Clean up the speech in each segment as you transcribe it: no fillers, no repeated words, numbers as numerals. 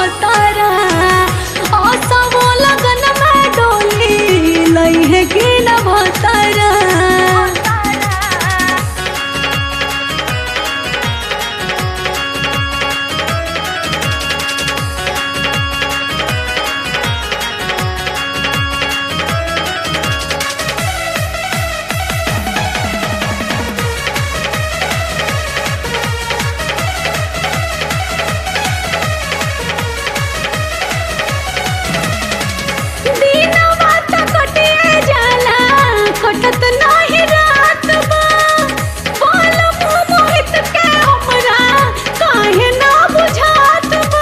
भतारा आशा वो लगन में डोली लई है कि न भतारा। कटत नाही रात बा बोल मुँह मोहित के हमरा काहे ना बुझात बा।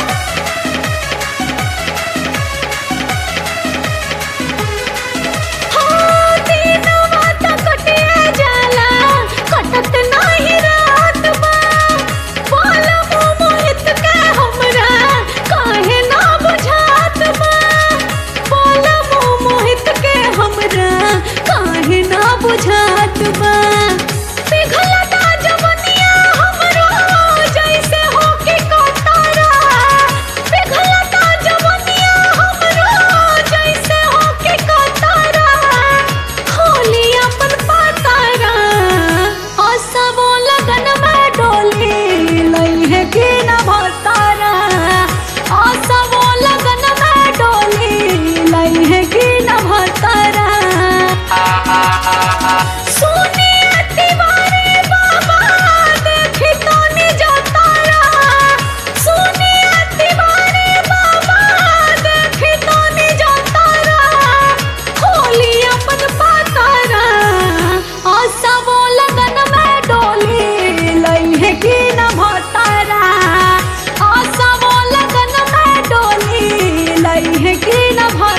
हाँ दिनवा त कटिए जाला कटत नाही रात बा बोल मुँह मोहित के हमरा काहे ना बुझात बा। बोल मुँह मोहित के हमरा काहे ना बुझात बा। पिघलता जवनिया हमरो जैसे होके कतारा पिघलता जवनिया हमरो जैसे होके कतारा। खोली अपन पतारा आशा वो लगन में डोली लई है कि न भतारा आशा वो लगन में डोली लई है कि न भतारा। सोनिया तिवारी बाबा देखी तो निजा तारा सोनिया तिवारी बाबा देखी तो निजा तारा। खोली अपन पतारा आशा वो लगन में डोली लई है कि न भतारा आशा वो लगन में डोली लई है कि न भतारा।